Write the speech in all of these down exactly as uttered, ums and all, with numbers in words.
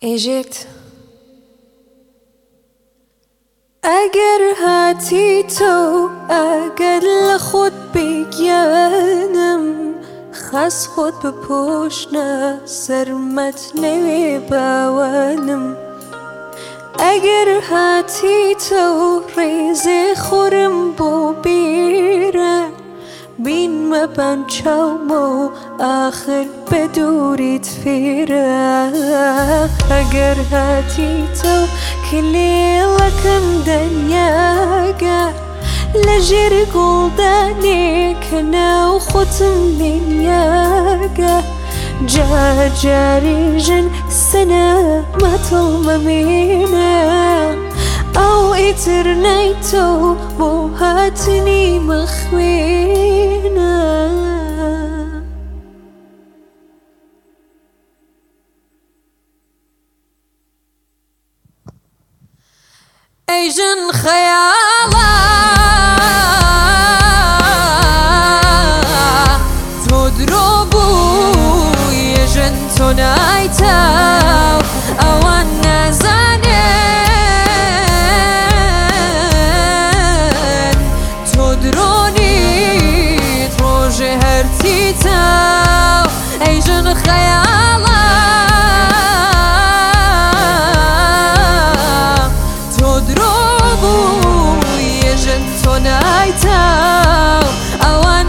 ئێژێت ئەگەر هاتی تۆ ئەگەر لە خۆت بگیانم خەس خۆت بپۆشنە سەرمەت نەوێ باوانم ئەگەر هاتی تۆ ڕێزێ خۆرم بۆ بیرە بینمە بانچاومە و ئاخر بە دووریت فێرە ئەگەر هاتی تۆ کلێڵەکەم دەریاگە لەژێر گوڵدانێکە ناو خۆتم لێنیاگە جار جاریژن سەنە مەتڵمەمێنە ئەو ئیتر نایتۆ بۆ هاتنی مەخوێنە ئەی ژن خەیاڵە تۆ درۆ بووی ژن تۆ نایتەو ئەوان نازانن تۆ درۆنیت ڕۆژێ هەرچیتەو ئەی ژن خەیاڵە تۆ درۆ بووی ژن تۆ نایتەو ئەوان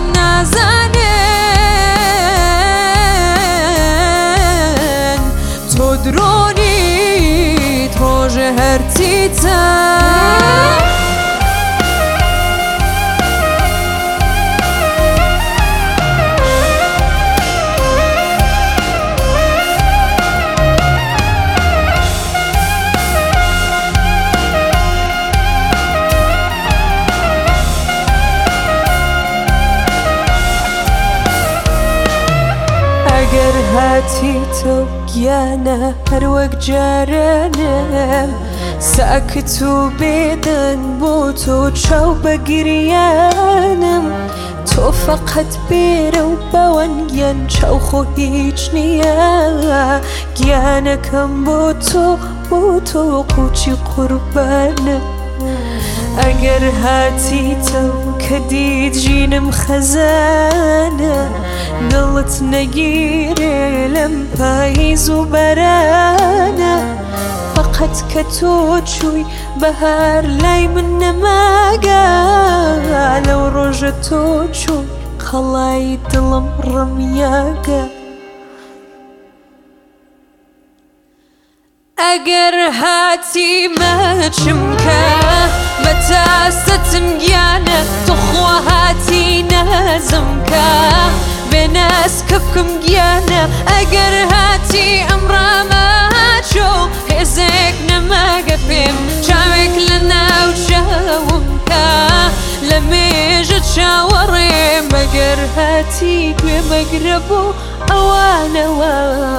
نازانن تۆ درۆنیت ڕۆژێ هەرچیتەو ئەگەر هاتی تۆ گیانە هەر وەک جارانم ساکت و بێدەن بۆ تۆ چاو بە گریانم تۆ فەقەت بێرە و بەوەنگیان چاوخۆ هیچ نییە گیانەکەم بۆ تۆ بۆ تۆ قوچی قوربانم ئەگەر هاتی تۆ کە دیت ژینم خەزانە دڵت نەگیرێ لەم پاییز و بەرانە فەقەت کە تۆ چووی بەهار لای من نەماگە لەو ڕۆژە تۆ چووی خەڵای دڵم ڕەمیاگە ئەگەر هاتی مەچمکە بە تاستەتم گیانە تۆخوا هاتی نەزمکە بێناسکە بکەم گیانە ئەگەر هاتی ئەمڕامە چۆ هێزێک نەماگە پێم چاوێک لە ناو چاومکە لە مێژە چاوەڕێم ئەگەر هاتی گوێمەگرە بۆ ئەوانەوە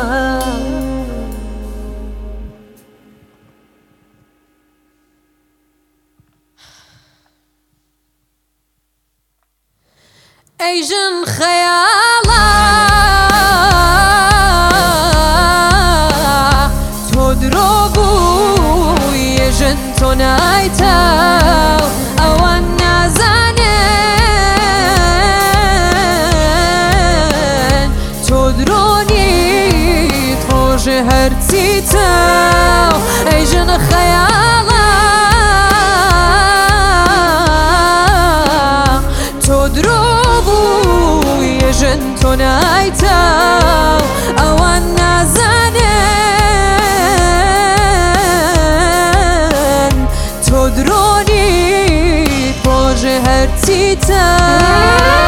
ئەی ژن خەیاڵە تۆ درۆ بووی ژن تۆ نایتەو ئەوان نازانن تۆ درۆنیت ڕۆژێ هەرچیتەو ئەی ژن خەیاڵە تۆ درۆ ژن تۆ نایتەو ئەوان نازانن تۆ درۆنیت ڕۆژێ هەرچیتەو